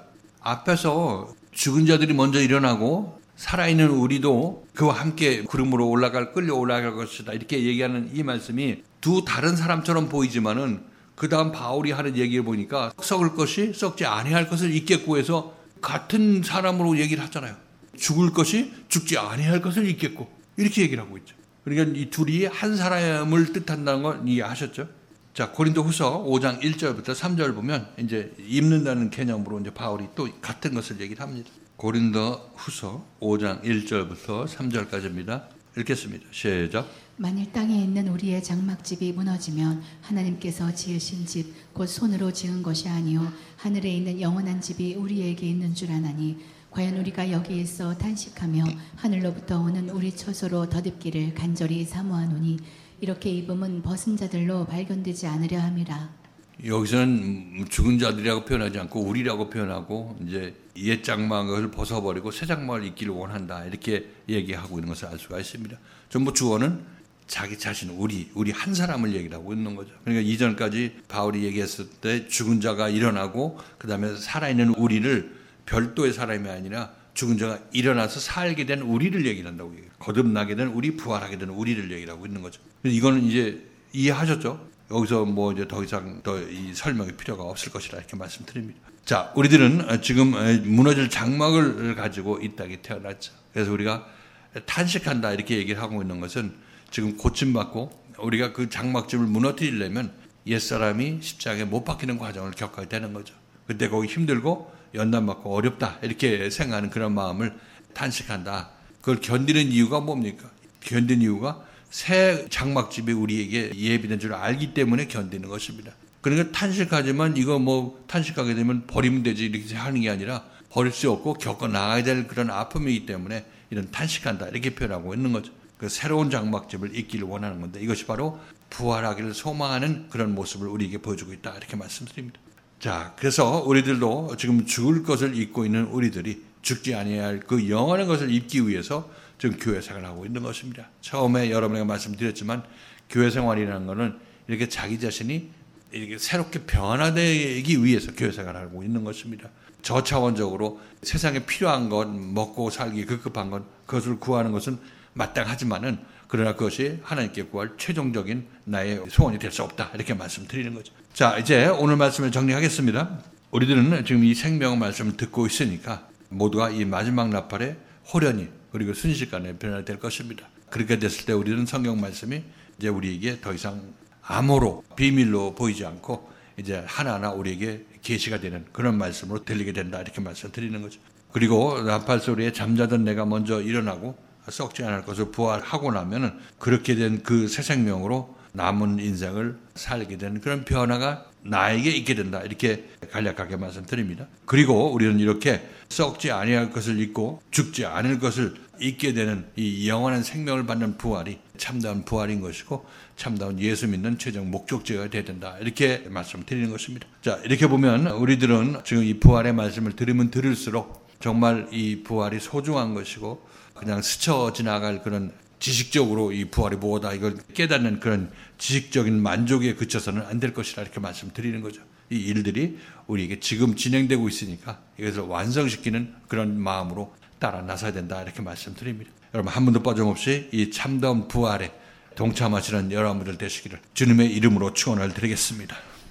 앞에서 죽은 자들이 먼저 일어나고 살아있는 우리도 그와 함께 구름으로 올라갈 끌려 올라갈 것이다. 이렇게 얘기하는 이 말씀이 두 다른 사람처럼 보이지만은 그 다음 바울이 하는 얘기를 보니까 썩을 것이 썩지 아니할 것을 입겠고 해서 같은 사람으로 얘기를 하잖아요. 죽을 것이 죽지 아니할 것을 입겠고 이렇게 얘기를 하고 있죠. 그러니까 이 둘이 한 사람을 뜻한다는 걸 이해하셨죠? 자, 고린도후서 오 장 일 절부터 삼 절 보면 이제 입는다는 개념으로 이제 바울이 또 같은 것을 얘기를 합니다. 고린도후서 오 장 일 절부터 삼 절까지입니다. 읽겠습니다. 시작. 만일 땅에 있는 우리의 장막집이 무너지면 하나님께서 지으신 집 곧 손으로 지은 것이 아니요 하늘에 있는 영원한 집이 우리에게 있는 줄 아나니 과연 우리가 여기 있어 탄식하며 하늘로부터 오는 우리 처소로 덧입기를 간절히 사모하노니 이렇게 입음은 벗은 자들로 발견되지 않으려 함이라. 여기서는 죽은 자들이라고 표현하지 않고 우리라고 표현하고 이제 옛 장막을 벗어버리고 새 장막을 입기를 원한다 이렇게 얘기하고 있는 것을 알 수가 있습니다. 전부 주어는 자기 자신 우리 우리 한 사람을 얘기를 하고 있는 거죠. 그러니까 이전까지 바울이 얘기했을 때 죽은 자가 일어나고 그 다음에 살아있는 우리를 별도의 사람이 아니라 죽은 자가 일어나서 살게 된 우리를 얘기를 한다고 얘기해요. 거듭나게 된 우리, 부활하게 된 우리를 얘기를 하고 있는 거죠. 이거는 이제 이해하셨죠? 여기서 뭐 이제 더 이상 더 이 설명이 필요가 없을 것이라 이렇게 말씀드립니다. 자, 우리들은 지금 무너질 장막을 가지고 이 땅에 태어났죠. 그래서 우리가 탄식한다 이렇게 얘기를 하고 있는 것은 지금 고침받고 우리가 그 장막집을 무너뜨리려면 옛사람이 십자가에 못 박히는 과정을 겪어야 되는 거죠. 그때 거기 힘들고 연단받고 어렵다 이렇게 생각하는 그런 마음을 탄식한다. 그걸 견디는 이유가 뭡니까? 견디는 이유가 새 장막집이 우리에게 예비된 줄 알기 때문에 견디는 것입니다. 그러니까 탄식하지만 이거 뭐 탄식하게 되면 버리면 되지 이렇게 하는 게 아니라 버릴 수 없고 겪어 나가야 될 그런 아픔이기 때문에 이런 탄식한다 이렇게 표현하고 있는 거죠. 그 새로운 장막집을 입기를 원하는 건데 이것이 바로 부활하기를 소망하는 그런 모습을 우리에게 보여주고 있다 이렇게 말씀드립니다. 자, 그래서 우리들도 지금 죽을 것을 입고 있는 우리들이 죽지 아니해야 할 그 영원한 것을 입기 위해서 지금 교회 생활을 하고 있는 것입니다. 처음에 여러분에게 말씀드렸지만 교회 생활이라는 것은 이렇게 자기 자신이 이렇게 새롭게 변화되기 위해서 교회 생활을 하고 있는 것입니다. 저차원적으로 세상에 필요한 것, 먹고 살기 급급한 것, 그것을 구하는 것은 마땅하지만은 그러나 그것이 하나님께 구할 최종적인 나의 소원이 될 수 없다. 이렇게 말씀드리는 거죠. 자, 이제 오늘 말씀을 정리하겠습니다. 우리들은 지금 이 생명의 말씀을 듣고 있으니까 모두가 이 마지막 나팔에 호련히 그리고 순식간에 변화될 것입니다. 그렇게 됐을 때 우리는 성경 말씀이 이제 우리에게 더 이상 암호로 비밀로 보이지 않고 이제 하나하나 우리에게 계시가 되는 그런 말씀으로 들리게 된다. 이렇게 말씀드리는 거죠. 그리고 나팔 소리에 잠자던 내가 먼저 일어나고 썩지 않을 것을 부활하고 나면은 그렇게 된 그 새 생명으로 남은 인생을 살게 되는 그런 변화가 나에게 있게 된다. 이렇게 간략하게 말씀드립니다. 그리고 우리는 이렇게 썩지 아니할 것을 잊고 죽지 않을 것을 잊게 되는 이 영원한 생명을 받는 부활이 참다운 부활인 것이고 참다운 예수 믿는 최종 목적지가 되어야 된다. 이렇게 말씀드리는 것입니다. 자, 이렇게 보면 우리들은 지금 이 부활의 말씀을 들으면 들을수록 정말 이 부활이 소중한 것이고 그냥 스쳐 지나갈 그런 지식적으로 이 부활이 뭐다 이걸 깨닫는 그런 지식적인 만족에 그쳐서는 안 될 것이라 이렇게 말씀드리는 거죠. 이 일들이 우리에게 지금 진행되고 있으니까 이것을 완성시키는 그런 마음으로 따라 나서야 된다 이렇게 말씀드립니다. 여러분 한 분도 빠짐없이 이 참다운 부활에 동참하시는 여러분들 되시기를 주님의 이름으로 축원을 드리겠습니다.